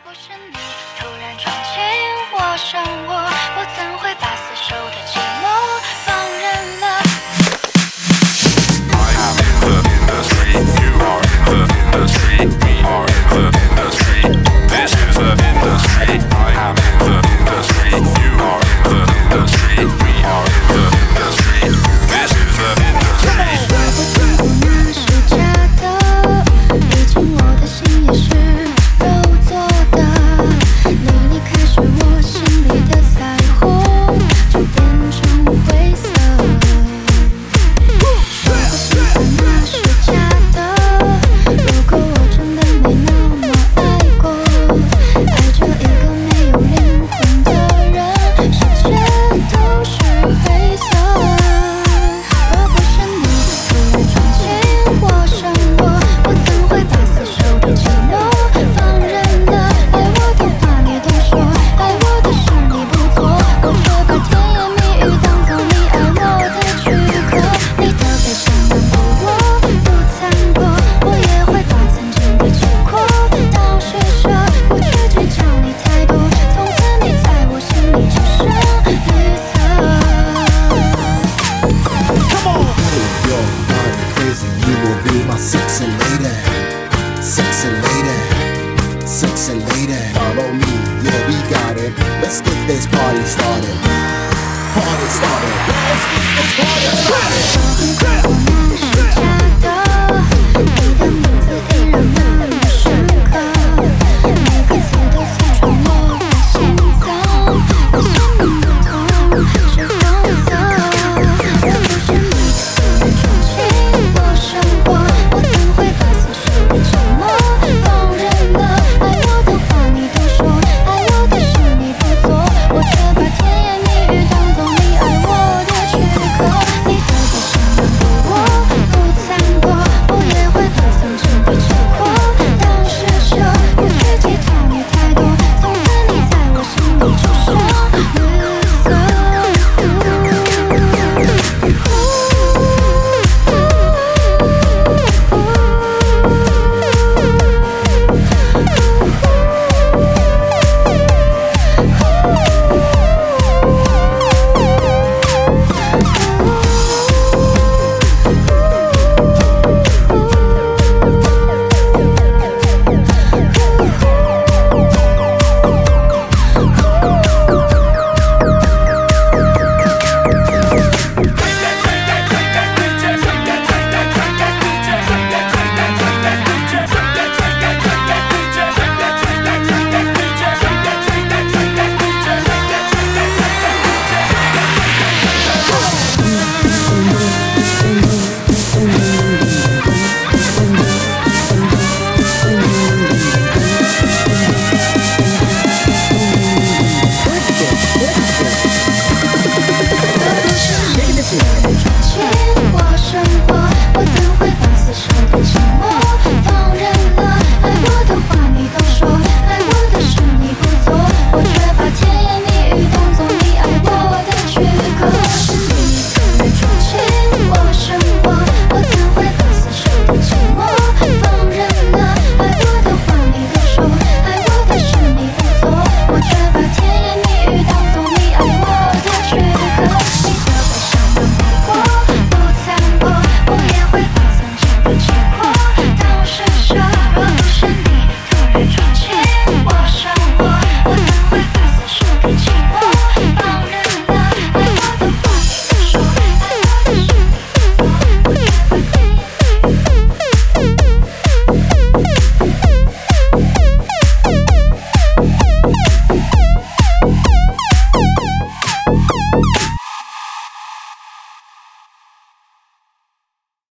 不是你突然闯进我生活，我怎会把死守的寂寞放任了 I am in the industry, you are in the industry, we are in the industry. This is the industry. I am in the industry, you are in the industry, we are in the industry. This is the industry. 我不听过那是假的，毕竟我的心也是肉做的。你离开时，我心里的彩虹就变成灰色。说不喜欢那是假的，如果我真的没那么爱过，爱着一个没有灵魂的人，世界都是黑色。若不是你突然闯进我生活，我怎会把死守的寂寞放任了？爱我的话你都说，爱我的事你不做，我却把甜言蜜语当作你爱我的躯壳。你的悲伤难过，我不残破，我也会把曾经的结果当施舍，不去计较你太多，从此你在我心里只剩绿色。 You're not crazy, you will be my sexy lady, sexy lady, sexy lady. Follow me, yeah we got it. Let's get this party started. Party started. Let's get this party started. 那是假的，你的